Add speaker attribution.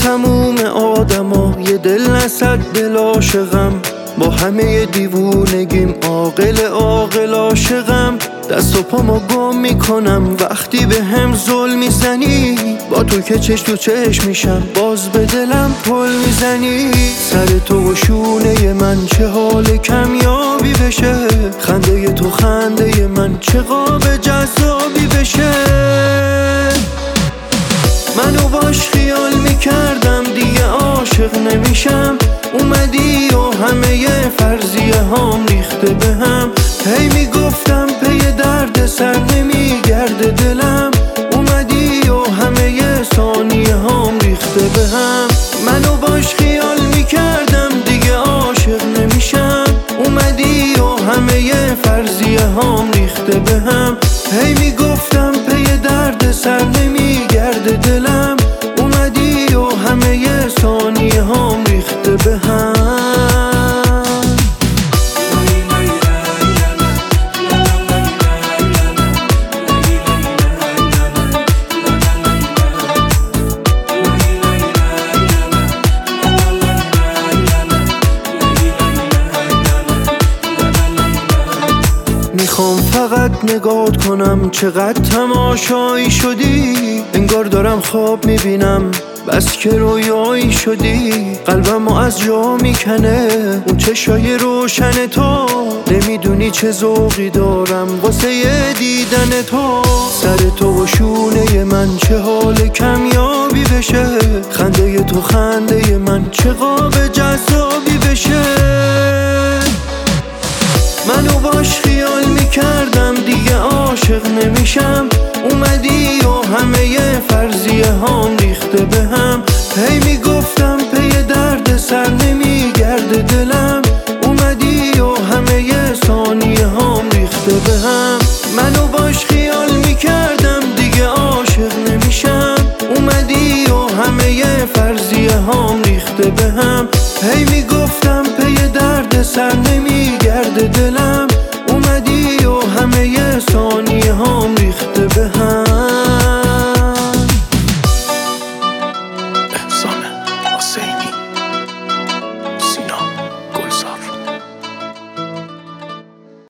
Speaker 1: تموم آدما یه دل نصد دل عاشقم، با همه دیوونگیم عاقل عاشقم. دست و پامو گم میکنم وقتی به هم ظلم میزنی، با تو که چش تو چش میشم باز به دلم پل میزنی. سر تو و شونه من چه حال کمیابی بشه، خنده تو خنده من چه قاب جذابی بشه. منو باش خیال میکردم دیگه عاشق نمیشم، اومدی و همه فرضیه هام ریخته به هم. هی میگفتم پی درد سر نمیگرده دلم، اومدی و همه ثانیه هام ریخته به هم. منو باش خیال میکردم دیگه عاشق نمیشم، اومدی و همه فرضیه هام ریخته به هم. هی میگفتم پی درد سر نمیگرده دلم، اومدی و همه ثانیه هام ریخته به هم. میخوام فقط نگات کنم چقدر تماشایی شدی، انگار دارم خواب میبینم بس که رویایی شدی. قلبمو از جا میکنه اون چشای روشن تو، نمیدونی چه ذوقی دارم واسه دیدن تو. سر تو و شونه من چه حال کمیابی بشه، خنده تو خنده من چه قاب جذابی بشه. منو باش خیال میکردم دیگه عاشق نمیشم، اومدی و همه فرضیه هام ریخته به هم. هی میگفتم پی درد سر نمیگرده دلم، اومدی و همه ثانیه هام ریخته به هم. منو باش خیال میکردم دیگه عاشق نمیشم، اومدی و همه فرضیه هام ریخته به هم. هی میگفتم پی درد سر نمیگرده دلم، اومدی و همه ثانیه هام ریخته به هم.